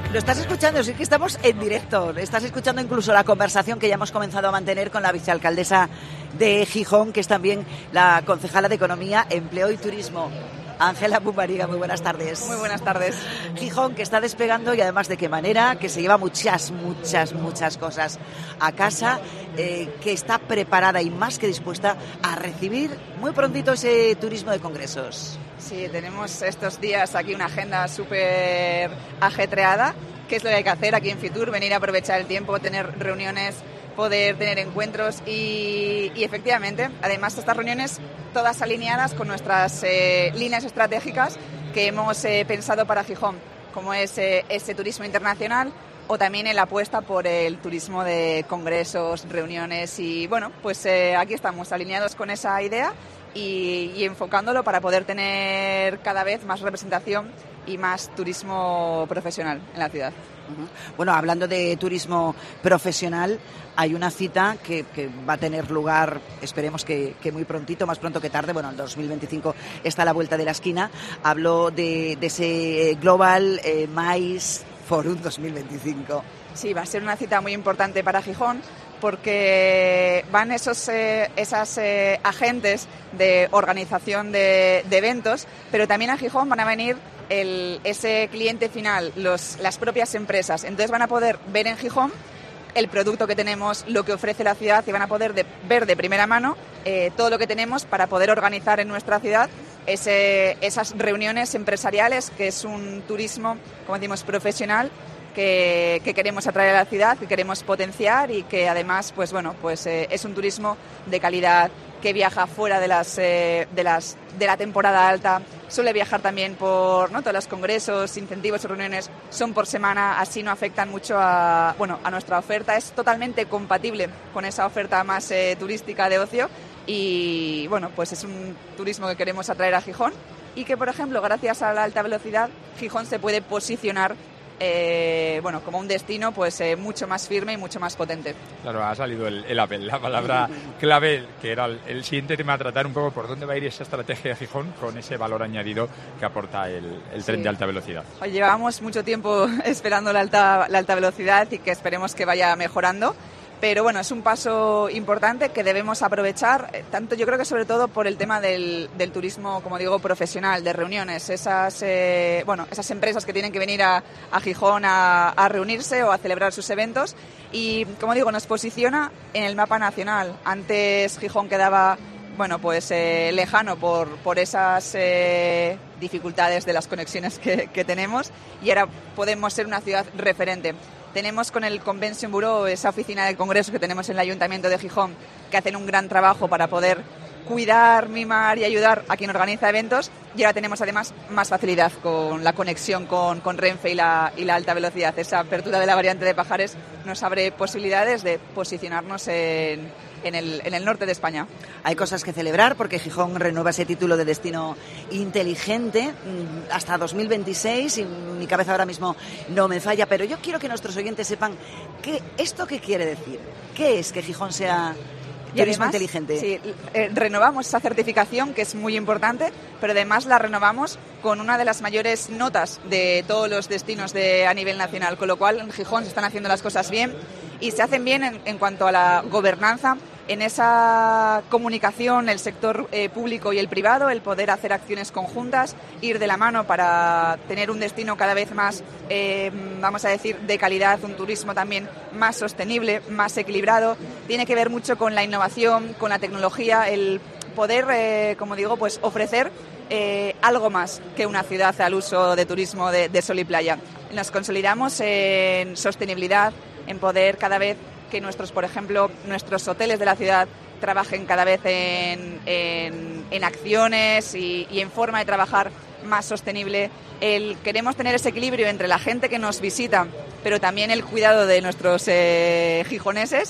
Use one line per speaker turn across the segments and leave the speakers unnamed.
Lo estás escuchando, sí que estamos en directo. Estás escuchando incluso la conversación que ya hemos comenzado a mantener con la vicealcaldesa de Gijón, que es también la concejala de Economía, Empleo y Turismo. Ángela Pumariga, muy buenas tardes.
Muy buenas tardes.
Gijón, que está despegando y además de qué manera, que se lleva muchas cosas a casa, que está preparada y más que dispuesta a recibir muy prontito ese turismo de congresos.
Sí, tenemos estos días aquí una agenda súper ajetreada. ¿Qué es lo que hay que hacer aquí en Fitur? Venir a aprovechar el tiempo, tener reuniones, poder tener encuentros y efectivamente, además estas reuniones todas alineadas con nuestras líneas estratégicas que hemos pensado para Gijón, como es ese turismo internacional o también la apuesta por el turismo de congresos, reuniones y bueno, pues aquí estamos alineados con esa idea y enfocándolo para poder tener cada vez más representación y más turismo profesional en la ciudad.
Bueno, hablando de turismo profesional, hay una cita que va a tener lugar, esperemos que muy prontito, más pronto que tarde, bueno, el 2025 está a la vuelta de la esquina. Hablo de ese Global MICE Forum 2025.
Sí, va a ser una cita muy importante para Gijón porque van esas agentes de organización de eventos, pero también a Gijón van a venir ese cliente final, las propias empresas. Entonces van a poder ver en Gijón el producto que tenemos, lo que ofrece la ciudad y van a poder ver de primera mano todo lo que tenemos para poder organizar en nuestra ciudad esas reuniones empresariales, que es un turismo, como decimos, profesional, que queremos atraer a la ciudad, que queremos potenciar y que además es un turismo de calidad, que viaja fuera de la temporada alta, suele viajar también por todos los congresos, incentivos y reuniones son por semana, así no afectan mucho a nuestra oferta, es totalmente compatible con esa oferta más turística de ocio y bueno, pues es un turismo que queremos atraer a Gijón y que, por ejemplo, gracias a la alta velocidad, Gijón se puede posicionar como un destino mucho más firme y mucho más potente.
Claro, ha salido la palabra clave, que era el siguiente tema a tratar, un poco por dónde va a ir esa estrategia de Gijón con ese valor añadido que aporta el tren de alta velocidad.
Llevábamos mucho tiempo esperando la alta velocidad y que esperemos que vaya mejorando. Pero bueno, es un paso importante que debemos aprovechar, tanto yo creo que sobre todo por el tema del turismo, como digo, profesional, de reuniones, esas empresas que tienen que venir a Gijón a reunirse o a celebrar sus eventos y, como digo, nos posiciona en el mapa nacional. Antes Gijón quedaba lejano por esas dificultades de las conexiones que tenemos y ahora podemos ser una ciudad referente. Tenemos con el Convention Bureau, esa oficina de congresos que tenemos en el Ayuntamiento de Gijón, que hacen un gran trabajo para poder cuidar, mimar y ayudar a quien organiza eventos. Y ahora tenemos además más facilidad con la conexión con Renfe y la alta velocidad. Esa apertura de la variante de Pajares nos abre posibilidades de posicionarnos en el norte de España.
Hay cosas que celebrar porque Gijón renueva ese título de destino inteligente hasta 2026 y mi cabeza ahora mismo no me falla, pero yo quiero que nuestros oyentes sepan ¿esto qué quiere decir? ¿Qué es que Gijón sea turismo inteligente?
Sí, renovamos esa certificación que es muy importante, pero además la renovamos con una de las mayores notas de todos los destinos a nivel nacional, con lo cual en Gijón se están haciendo las cosas bien y se hacen bien en cuanto a la gobernanza, en esa comunicación, el sector público y el privado, el poder hacer acciones conjuntas, ir de la mano para tener un destino cada vez más, de calidad, un turismo también más sostenible, más equilibrado. Tiene que ver mucho con la innovación, con la tecnología, el poder, ofrecer algo más que una ciudad al uso de turismo de sol y playa. Nos consolidamos en sostenibilidad, en poder cada vez que nuestros hoteles de la ciudad trabajen cada vez en acciones y en forma de trabajar más sostenible. Queremos tener ese equilibrio entre la gente que nos visita, pero también el cuidado de nuestros gijoneses.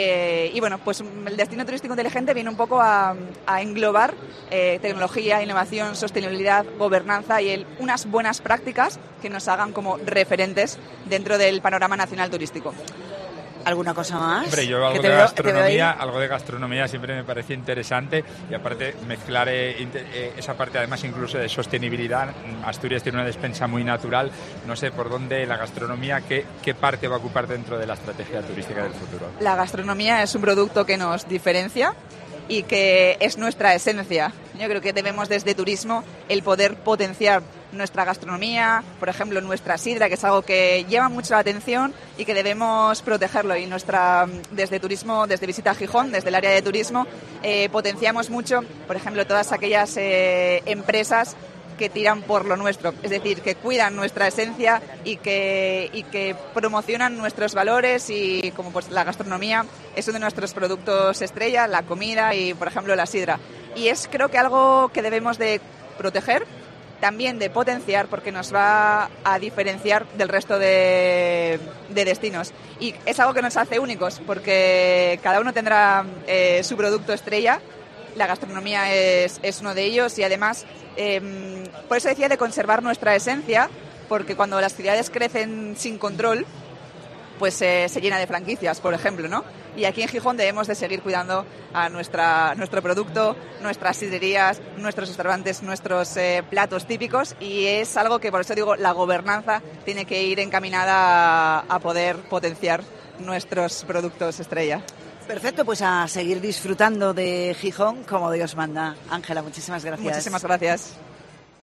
El destino turístico inteligente viene un poco a englobar tecnología, innovación, sostenibilidad, gobernanza y unas buenas prácticas que nos hagan como referentes dentro del panorama nacional turístico.
¿Alguna cosa más?
Hombre, yo algo de gastronomía siempre me parece interesante, y aparte mezclar esa parte además incluso de sostenibilidad. Asturias tiene una despensa muy natural. No sé por dónde la gastronomía, qué parte va a ocupar dentro de la estrategia turística del futuro.
La gastronomía es un producto que nos diferencia y que es nuestra esencia. Yo creo que debemos desde turismo el poder potenciar nuestra gastronomía, por ejemplo nuestra sidra, que es algo que llama mucho la atención y que debemos protegerlo. Y desde turismo, desde Visita a Gijón, desde el área de turismo, potenciamos mucho, por ejemplo, todas aquellas empresas que tiran por lo nuestro, es decir, que cuidan nuestra esencia y que promocionan nuestros valores, y como pues la gastronomía es uno de nuestros productos estrella, la comida y, por ejemplo, la sidra. Y es, creo que, algo que debemos de proteger, también de potenciar, porque nos va a diferenciar del resto de destinos. Y es algo que nos hace únicos, porque cada uno tendrá su producto estrella. La gastronomía es uno de ellos, y además, por eso decía de conservar nuestra esencia, porque cuando las ciudades crecen sin control, pues se llena de franquicias, por ejemplo, ¿no? Y aquí en Gijón debemos de seguir cuidando a nuestro producto, nuestras sidrerías, nuestros restaurantes, nuestros platos típicos, y es algo que, por eso digo, la gobernanza tiene que ir encaminada a poder potenciar nuestros productos estrella.
Perfecto, pues a seguir disfrutando de Gijón como Dios manda. Ángela, muchísimas gracias.
Muchísimas gracias.